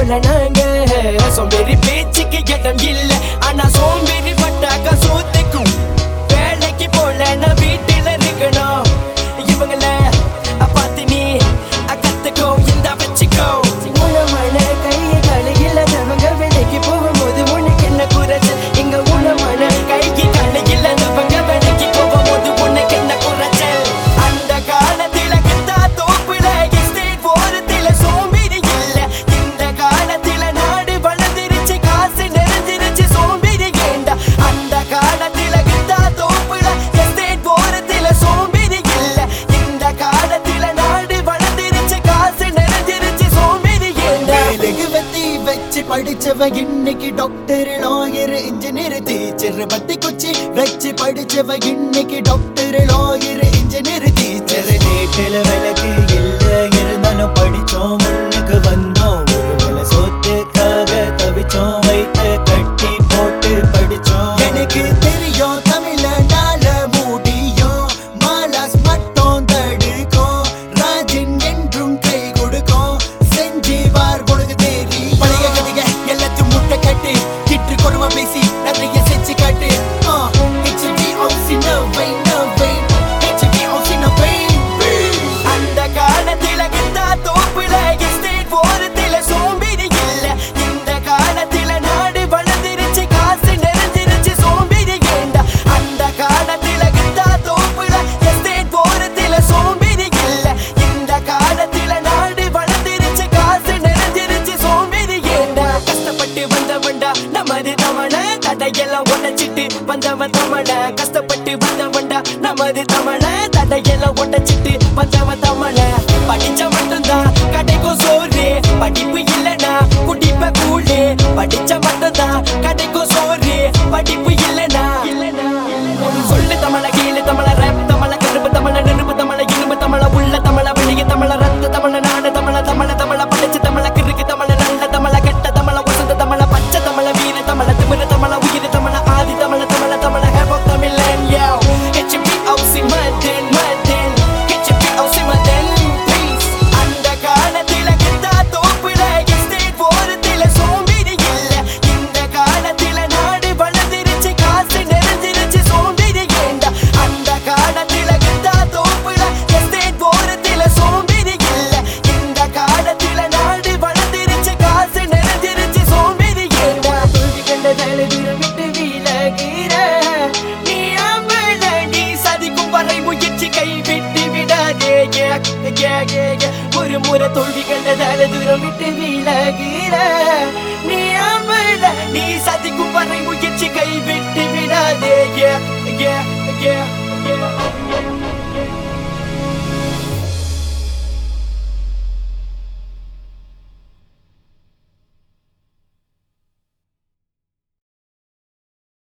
போல நாங்க சோம்பேறி பேச்சுக்கு இடம் இல்ல ஆனா சோம்பேறி பட்டாக்க சோத்துக்கும் வேலைக்கு போல நான் வீட்டுல இருக்கணும் இவங்கள பார்த்து நீ கத்துக்கோ இந்த வச்சுக்கோ உணமான கையை கலையில அவங்க வேலைக்கு போகும்போது உனக்கு என்ன குறைச்சல் இங்க உணமான கைக்கு கலையில அவங்க வேலைக்கு போகும்போது உனக்கு என்ன குறைச்சல் அந்த காலத்துல கிட்டா தோப்புல எஸ்டேட் ஓரத்துல சோம்பேறி இல்ல இந்த காலத்துல நாடு வளர்ந்துருச்சு காசு நிறைஞ்சிருச்சு சோம்பேறி ஏண்டா அந்த காலத்துல கிட்டா தோப்புல எஸ்டேட் ஓரத்துல சோம்பேறி இல்ல இந்த காலத்துல நாடு வளர்ந்துருச்சு காசு நிறைஞ்சிருச்சு சோம்பேறி ஏண்டா வச்சு படிச்சவ இன்னைக்கு டாக்டர் லாயர் இன்ஜினியர் டீச்சர் பத்தி குச்சி வச்சு படிச்சவ இன்னைக்கு டாக்டர் லாயர் இன்ஜினியர் டீச்சர் வீட்டுல விளக்கு இல்ல இருந்தாலும் படிச்சோம் முன்னுக்கு வந்தோம் ஒரு வேலை சொத்துக்காக தவிச்சோம் வைத்து கட்டி போட்டு படிச்சோம் எனக்கு தெரியும் தமிழ்நால முடியும் மாலாஸ் மட்டும் தடுக்கும் ராஜன் என்றும் கை கொடுக்கும் செஞ்சு வார் கொடுக்க தேடி பழைய கதைக எல்லாத்தையும் முட்டை கட்டு கிட்டு கொடுமை பேசி நிறைய செஞ்சு காட்டு அந்த காலத்துல கிட்டா தோப்புல எஸ்டேட் ஓரத்துல சோம்பேறி இல்ல இந்த காலத்துல நாடு வளர்ந்துருச்சு காசு நிறைஞ்சிருச்சு சோம்பேறி ஏண்டா அந்த காலத்துல கிட்டா தோப்புல எஸ்டேட் ஓரத்துல சோம்பேறி இல்ல இந்த காலத்துல நாடு வளர்ந்துருச்சு காசு நிறைஞ்சிருச்சு சோம்பேறி ஏண்டா கஷ்டப்பட்டு வந்தவன்டா நமது தமிழ தடையெல்லாம் உடைச்சிட்டு வந்தவன் தமிழ கஷ்டப்பட்டு வந்தவன்டா நமது தமிழ தடையெல்லாம் உடைச்சிட்டு வந்தவன் தமிழ படிச்ச மட்டும்தான் கடைக்கும் சோறு படிப்பு இல்லனா குடிப்ப கூழு படிச்ச மட்டும்தான் கடைக்கும் சோறு படிப்பு இல்லனா சொல்லு தமிழ கீழே தமிழ ரேப் தமிழ கருப்பு தமிழ நெருப்பு தமிழ இரும்பு தமிழ உள்ள தமிழ வெளிய தமிழ ரத்த தமிழ நாடு தமிழ தமிழ தமிழ படிச்ச தமிழ கிறுக்கு தமிழ நல்ல தமிழ கெட்ட தமிழ வசந்த தமிழ பச்சை தமிழ வீர தமிழ திமிர தமிழ உயிர் தமிழ ஆதி தமிழ தமிழ தமிழ ஹேப் ஆஃப் தமிழன் யோ HBOC Madan Madan HBOC Madan please அந்த காலத்துல கிட்டா தோப்புல எஸ்டேட் ஓரத்துல சோம்பேறி இல்ல இந்த காலத்துல நாடு வளர்ந்துருச்சு காசு நிறைஞ்சிருச்சு சோம்பேறி ஏண்டா அந்த காலத்துல கிட்டா தோப்புல எஸ்டேட் ஓரத்துல சோம்பேறி இல்ல இந்த காலத்துல நாடு வளர்ந்துருச்சு காசு நிறைஞ்சிருச்சு சோம்பேறி ஏண்டா தோல்வி கண்ட தலைதுரம் விட்டு விலகிற நீ அம்பல நீ சதிக்கும் வரை முயற்சி கைவிட்டு விடாதே ஒரு முறை தோல்வி கண்ட தலைதுரம் விட்டு விலகிற நீ அம்பல நீ சதிக்கும் வரை முயற்சி கைவிட்டு விடாதே